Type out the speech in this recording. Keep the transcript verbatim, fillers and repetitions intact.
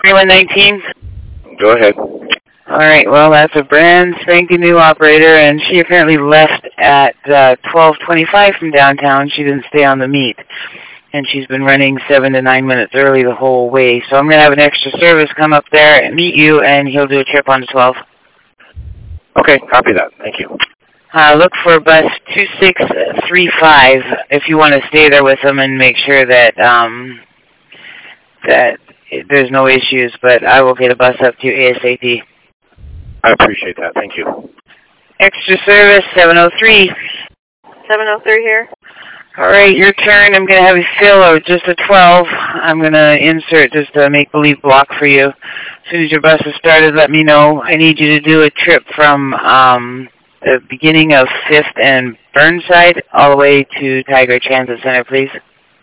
one nineteen? Go ahead. All right, well, that's a brand spanking new operator, and she apparently left at uh, twelve twenty-five from downtown. She didn't stay on the meet, and she's been running seven to nine minutes early the whole way. So I'm going to have an extra service come up there and meet you, and he'll do a trip on the twelve. Okay, copy that. Thank you. Uh, look for bus two six three five if you want to stay there with them and make sure that um, that there's no issues, but I will get a bus up to you ASAP. I appreciate that. Thank you. Extra service, seven oh three. seven oh three here. All right, your turn. I'm going to have you fill out just a twelve. I'm going to insert just a make-believe block for you. As soon as your bus has started, let me know. I need you to do a trip from um, the beginning of fifth and Burnside all the way to Tiger Transit Center, please.